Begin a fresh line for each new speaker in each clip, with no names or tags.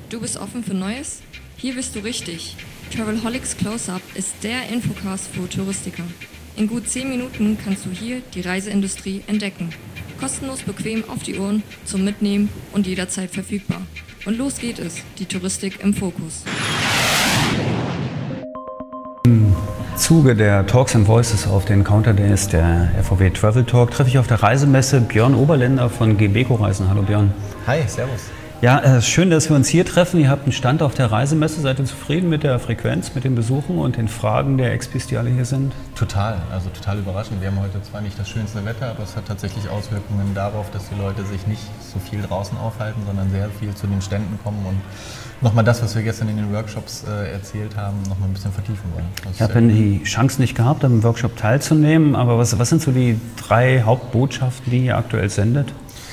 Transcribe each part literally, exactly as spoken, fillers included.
Du bist offen für Neues? Hier bist du richtig. Travelholics Close-Up ist der Infocast für Touristiker. In gut zehn Minuten kannst du hier die Reiseindustrie entdecken. Kostenlos bequem auf die Ohren, zum Mitnehmen und jederzeit verfügbar. Und los geht es, die Touristik im Fokus.
Im Zuge der Talks and Voices auf den Counter Days der F V W Travel Talk treffe ich auf der Reisemesse Björn Oberländer von Gebeko Reisen. Hallo Björn.
Hi, servus.
Ja, äh, schön, dass wir uns hier treffen. Ihr habt einen Stand auf der Reisemesse. Seid ihr zufrieden mit der Frequenz, mit den Besuchen und den Fragen der Expis, die alle hier sind?
Total, also total überraschend. Wir haben heute zwar nicht das schönste Wetter, aber es hat tatsächlich Auswirkungen darauf, dass die Leute sich nicht so viel draußen aufhalten, sondern sehr viel zu den Ständen kommen und nochmal das, was wir gestern in den Workshops äh, erzählt haben, nochmal ein bisschen vertiefen wollen. Das
ich habe die Chance nicht gehabt, am Workshop teilzunehmen, aber was, was sind so die drei Hauptbotschaften, die ihr aktuell sendet?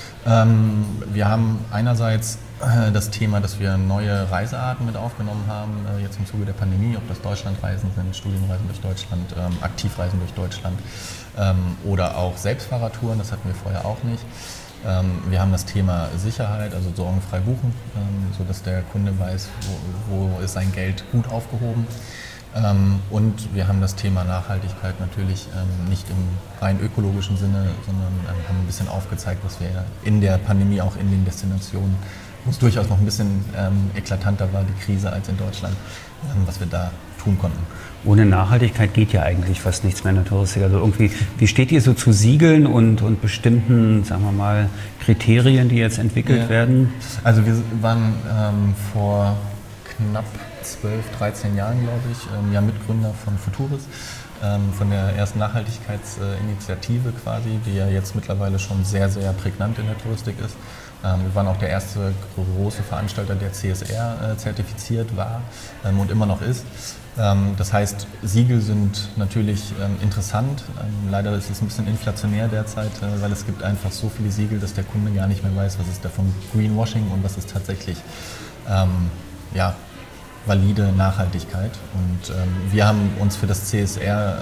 Ähm, wir haben einerseits äh, das Thema, dass wir neue Reisearten mit aufgenommen haben, äh, jetzt im Zuge der Pandemie, ob das Deutschlandreisen sind, Studienreisen durch Deutschland, ähm, Aktivreisen durch Deutschland ähm, oder auch Selbstfahrertouren, das hatten wir vorher auch nicht. Ähm, wir haben das Thema Sicherheit, also sorgenfrei buchen, ähm, sodass der Kunde weiß, wo, wo ist sein Geld gut aufgehoben. Ähm, und wir haben das Thema Nachhaltigkeit natürlich ähm, nicht im rein ökologischen Sinne, sondern ähm, haben ein bisschen aufgezeigt, was wir in der Pandemie auch in den Destinationen, wo es durchaus noch ein bisschen ähm, eklatanter war, die Krise als in Deutschland, ähm, was wir da tun konnten.
Ohne Nachhaltigkeit geht ja eigentlich fast nichts mehr in der Touristik. Also irgendwie, wie steht ihr so zu Siegeln und, und bestimmten, sagen wir mal, Kriterien, die jetzt entwickelt ja. werden?
Also wir waren ähm, vor knapp zwölf, dreizehn Jahren, glaube ich, ähm, ja Mitgründer von Futuris, ähm, von der ersten Nachhaltigkeitsinitiative quasi, die ja jetzt mittlerweile schon sehr, sehr prägnant in der Touristik ist. Ähm, wir waren auch der erste große Veranstalter, der C S R äh, zertifiziert war ähm, und immer noch ist. Ähm, das heißt, Siegel sind natürlich ähm, interessant. Ähm, leider ist es ein bisschen inflationär derzeit, äh, weil es gibt einfach so viele Siegel, dass der Kunde gar nicht mehr weiß, was ist davon Greenwashing und was ist tatsächlich ähm, ja, valide Nachhaltigkeit. Und ähm, wir haben uns für das C S R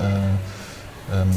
äh, ähm,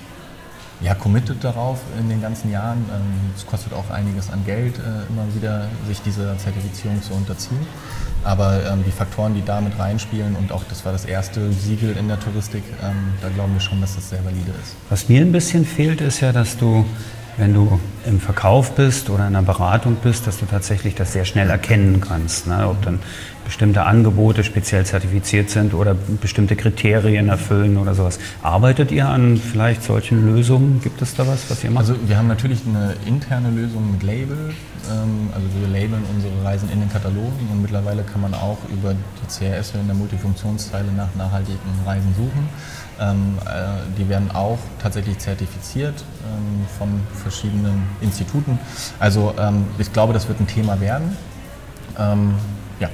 ja, committed darauf in den ganzen Jahren. Es ähm, kostet auch einiges an Geld, äh, immer wieder sich dieser Zertifizierung zu unterziehen. Aber ähm, die Faktoren, die da mit reinspielen und auch das war das erste Siegel in der Touristik, ähm, da glauben wir schon, dass das sehr valide ist.
Was mir ein bisschen fehlt, ist ja, dass du, wenn du im Verkauf bist oder in einer Beratung bist, dass du tatsächlich das sehr schnell erkennen kannst, ne? Ob dann bestimmte Angebote speziell zertifiziert sind oder bestimmte Kriterien erfüllen oder sowas. Arbeitet ihr an vielleicht solchen Lösungen? Gibt es da was, was ihr macht?
Also wir haben natürlich eine interne Lösung mit Label. Also wir labeln unsere Reisen in den Katalogen und mittlerweile kann man auch über die C R S in der Multifunktionszeile nach nachhaltigen Reisen suchen. Ähm, äh, die werden auch tatsächlich zertifiziert ähm, von verschiedenen Instituten. Also ähm, ich glaube, das wird ein Thema werden. Ähm, ja.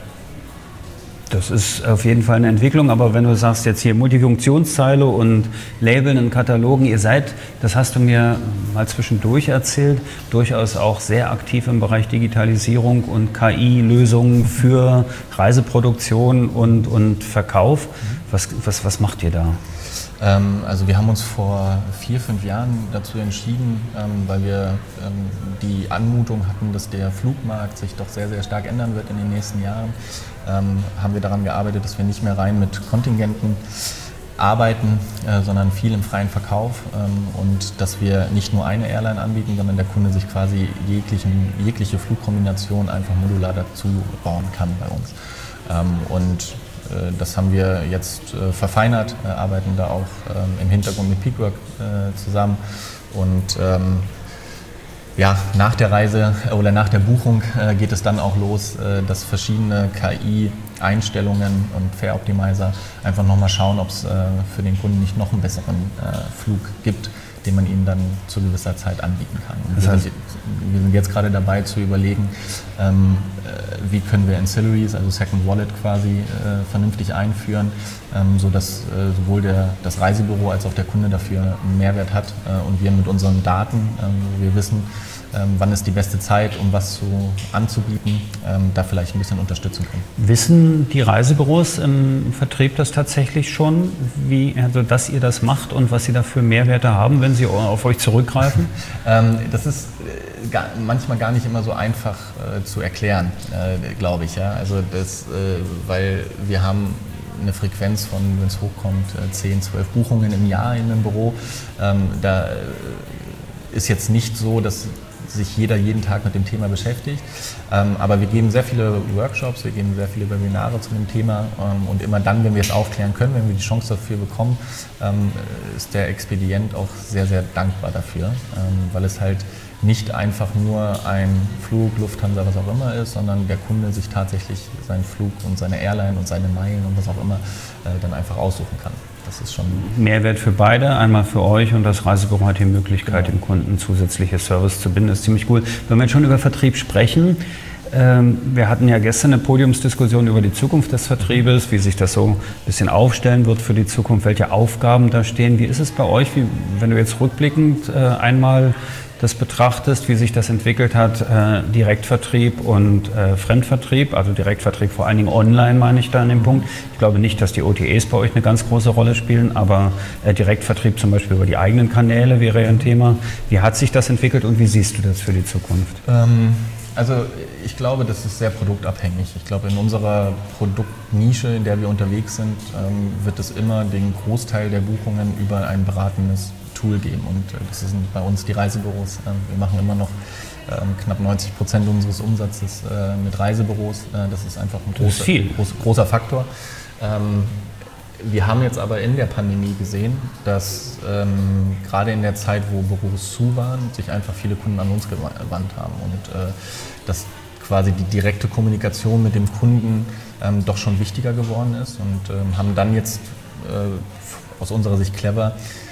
Das ist auf jeden Fall eine Entwicklung, aber wenn du sagst jetzt hier Multifunktionszeile und Labeln in Katalogen, ihr seid, das hast du mir mal zwischendurch erzählt, durchaus auch sehr aktiv im Bereich Digitalisierung und K I-Lösungen für Reiseproduktion und, und Verkauf. Was, was, was macht ihr da?
Ähm, also wir haben uns vor vier, fünf Jahren dazu entschieden, ähm, weil wir ähm, die Anmutung hatten, dass der Flugmarkt sich doch sehr, sehr stark ändern wird in den nächsten Jahren, ähm, haben wir daran gearbeitet, dass wir nicht mehr rein mit Kontingenten arbeiten, äh, sondern viel im freien Verkauf ähm, und dass wir nicht nur eine Airline anbieten, sondern der Kunde sich quasi jeglichen, jegliche Flugkombination einfach modular dazu bauen kann bei uns. Ähm, und Das haben wir jetzt äh, verfeinert, äh, arbeiten da auch ähm, im Hintergrund mit Peakwork äh, zusammen und ähm, ja, nach der Reise oder nach der Buchung äh, geht es dann auch los, äh, dass verschiedene K I-Einstellungen und Fare Optimizer einfach nochmal schauen, ob es äh, für den Kunden nicht noch einen besseren äh, Flug gibt, den man ihnen dann zu gewisser Zeit anbieten kann. Und wir, sind, wir sind jetzt gerade dabei zu überlegen, ähm, äh, wie können wir Ancillaries, also Second Wallet quasi äh, vernünftig einführen, ähm, sodass äh, sowohl der, das Reisebüro als auch der Kunde dafür einen Mehrwert hat äh, und wir mit unseren Daten, ähm, wo wir wissen, ähm, wann ist die beste Zeit, um was zu, anzubieten, ähm, da vielleicht ein bisschen unterstützen können.
Wissen die Reisebüros im Vertrieb das tatsächlich schon, wie, also dass ihr das macht und was sie dafür Mehrwerte haben, wenn sie auf euch zurückgreifen?
ähm, das ist gar, manchmal gar nicht immer so einfach äh, zu erklären, äh, glaube ich. Ja? Also das, äh, weil wir haben eine Frequenz von, wenn es hochkommt, zehn, zwölf Buchungen im Jahr in einem Büro. Ähm, da äh, ist jetzt nicht so, dass sich jeder jeden Tag mit dem Thema beschäftigt. Ähm, aber wir geben sehr viele Workshops, wir geben sehr viele Webinare zu dem Thema ähm, und immer dann, wenn wir es aufklären können, wenn wir die Chance dafür bekommen, ähm, ist der Expedient auch sehr, sehr dankbar dafür, ähm, weil es halt nicht einfach nur ein Flug, Lufthansa, was auch immer ist, sondern der Kunde sich tatsächlich seinen Flug und seine Airline und seine Meilen und was auch immer äh, dann einfach aussuchen kann. Das ist schon
Mehrwert für beide, einmal für euch und das Reisebüro hat die Möglichkeit,
genau.
dem Kunden zusätzliche Service zu binden. Das ist ziemlich cool. Wenn wir jetzt schon über Vertrieb sprechen, ähm, wir hatten ja gestern eine Podiumsdiskussion über die Zukunft des Vertriebes, wie sich das so ein bisschen aufstellen wird für die Zukunft, welche Aufgaben da stehen. Wie ist es bei euch, wie, wenn du jetzt rückblickend äh, einmal das betrachtest, wie sich das entwickelt hat, äh, Direktvertrieb und äh, Fremdvertrieb, also Direktvertrieb vor allen Dingen online, meine ich da an dem Punkt. Ich glaube nicht, dass die O T Es bei euch eine ganz große Rolle spielen, aber äh, Direktvertrieb zum Beispiel über die eigenen Kanäle wäre ja ein Thema. Wie hat sich das entwickelt und wie siehst du das für die Zukunft?
Ähm, also ich glaube, das ist sehr produktabhängig. Ich glaube, in unserer Produktnische, in der wir unterwegs sind, ähm, wird es immer den Großteil der Buchungen über ein beratendes Tool geben und äh, das sind bei uns die Reisebüros. Ähm, wir machen immer noch ähm, knapp neunzig Prozent unseres Umsatzes äh, mit Reisebüros. Äh, das ist einfach ein großer, groß, großer Faktor. Ähm, wir haben jetzt aber in der Pandemie gesehen, dass ähm, gerade in der Zeit, wo Büros zu waren, sich einfach viele Kunden an uns gewandt haben und äh, dass quasi die direkte Kommunikation mit dem Kunden ähm, doch schon wichtiger geworden ist und ähm, haben dann jetzt äh, aus unserer Sicht clever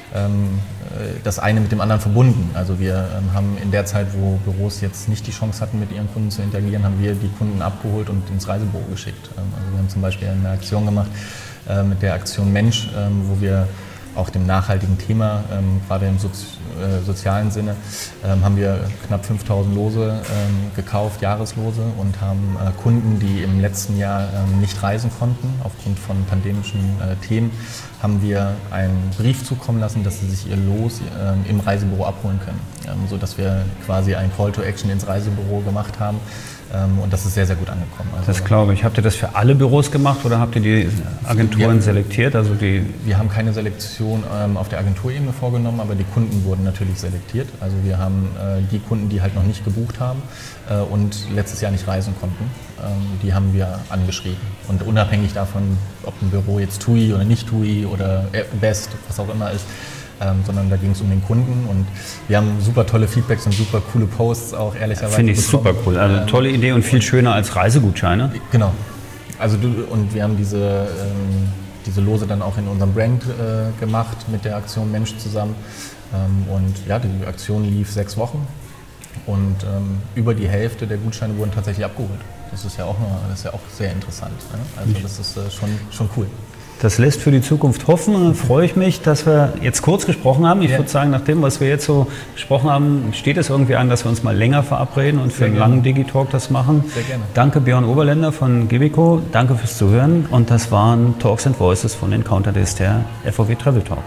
das eine mit dem anderen verbunden. Also wir haben in der Zeit, wo Büros jetzt nicht die Chance hatten, mit ihren Kunden zu interagieren, haben wir die Kunden abgeholt und ins Reisebüro geschickt. Also wir haben zum Beispiel eine Aktion gemacht mit der Aktion Mensch, wo wir auch dem nachhaltigen Thema, ähm, gerade im Sozi äh, sozialen Sinne, ähm, haben wir knapp fünftausend Lose ähm, gekauft, Jahreslose, und haben äh, Kunden, die im letzten Jahr ähm, nicht reisen konnten, aufgrund von pandemischen äh, Themen, haben wir einen Brief zukommen lassen, dass sie sich ihr Los ähm, im Reisebüro abholen können, ähm, sodass wir quasi ein Call to Action ins Reisebüro gemacht haben. Und das ist sehr, sehr gut angekommen. Also
das glaube ich. Habt ihr das für alle Büros gemacht oder habt ihr die Agenturen wir, selektiert? Also die
wir haben keine Selektion ähm, auf der Agenturebene vorgenommen, aber die Kunden wurden natürlich selektiert. Also wir haben äh, die Kunden, die halt noch nicht gebucht haben äh, und letztes Jahr nicht reisen konnten, ähm, die haben wir angeschrieben. Und unabhängig davon, ob ein Büro jetzt T U I oder nicht T U I oder Best, was auch immer ist, Ähm, sondern da ging es um den Kunden und wir haben super tolle Feedbacks und super coole Posts auch ehrlicherweise.
Finde ich bekommen. Super cool, also tolle Idee und viel schöner als Reisegutscheine.
Genau, also du, und wir haben diese, ähm, diese Lose dann auch in unserem Brand äh, gemacht mit der Aktion Mensch zusammen ähm, und ja, die Aktion lief sechs Wochen und ähm, über die Hälfte der Gutscheine wurden tatsächlich abgeholt. Das ist ja auch, das ist ja auch sehr interessant, ne? Also das ist äh, schon, schon cool.
Das lässt für die Zukunft hoffen. Da freue ich mich, dass wir jetzt kurz gesprochen haben. Ich ja. würde sagen, nach dem, was wir jetzt so gesprochen haben, steht es irgendwie an, dass wir uns mal länger verabreden und für Sehr einen gerne. langen Digitalk das machen.
Sehr gerne.
Danke Björn Oberländer von Gebico. Danke fürs Zuhören. Und das waren Talks and Voices von Encounter Days, der F O W Travel Talk.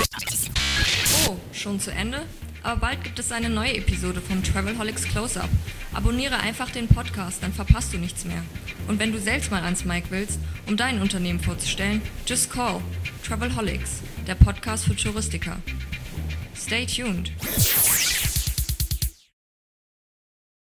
Oh, schon zu Ende? Aber bald gibt es eine neue Episode vom Travelholics Close-Up. Abonniere einfach den Podcast, dann verpasst du nichts mehr. Und wenn du selbst mal ans Mic willst, um dein Unternehmen vorzustellen, just call Travelholics, der Podcast für Touristiker. Stay tuned.